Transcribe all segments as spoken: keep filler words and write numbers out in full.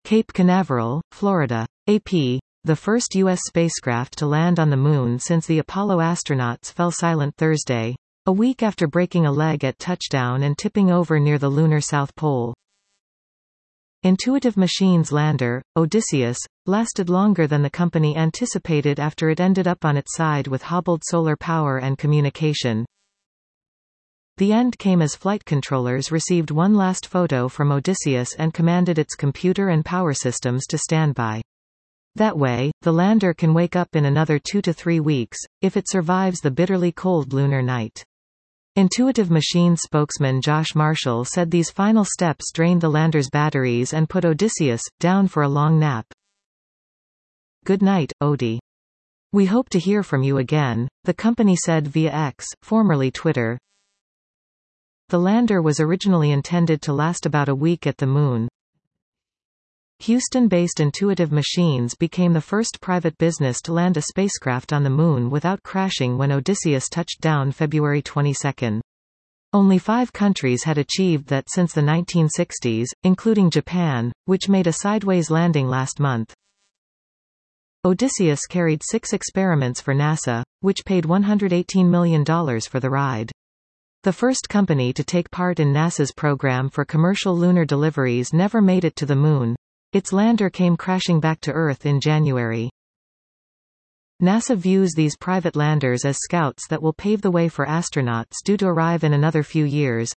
Cape Canaveral, Florida. A P. The first U S spacecraft to land on the Moon since the Apollo astronauts fell silent Thursday, a week after breaking a leg at touchdown and tipping over near the lunar South Pole. Intuitive Machines lander, Odysseus, lasted longer than the company anticipated after it ended up on its side with hobbled solar power and communication. The end came as flight controllers received one last photo from Odysseus and commanded its computer and power systems to stand by. That way, the lander can wake up in another two to three weeks, if it survives the bitterly cold lunar night. Intuitive Machines spokesman Josh Marshall said these final steps drained the lander's batteries and put Odysseus down for a long nap. Good night, Odie. We hope to hear from you again, the company said via X, formerly Twitter. The lander was originally intended to last about a week at the Moon. Houston-based Intuitive Machines became the first private business to land a spacecraft on the Moon without crashing when Odysseus touched down February twenty-second. Only five countries had achieved that since the nineteen sixties, including Japan, which made a sideways landing last month. Odysseus carried six experiments for NASA, which paid one hundred eighteen million dollars for the ride. The first company to take part in NASA's program for commercial lunar deliveries never made it to the Moon. Its lander came crashing back to Earth in January. NASA views these private landers as scouts that will pave the way for astronauts due to arrive in another few years.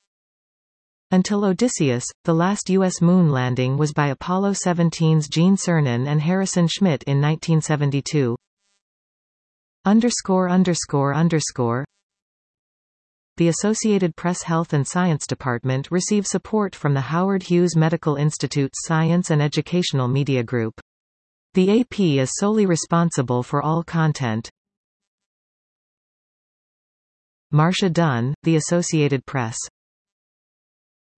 Until Odysseus, the last U S moon landing was by Apollo seventeen's Gene Cernan and Harrison Schmitt in nineteen seventy-two. Underscore underscore underscore The Associated Press Health and Science Department receives support from the Howard Hughes Medical Institute's Science and Educational Media Group. The A P is solely responsible for all content. Marcia Dunn, The Associated Press.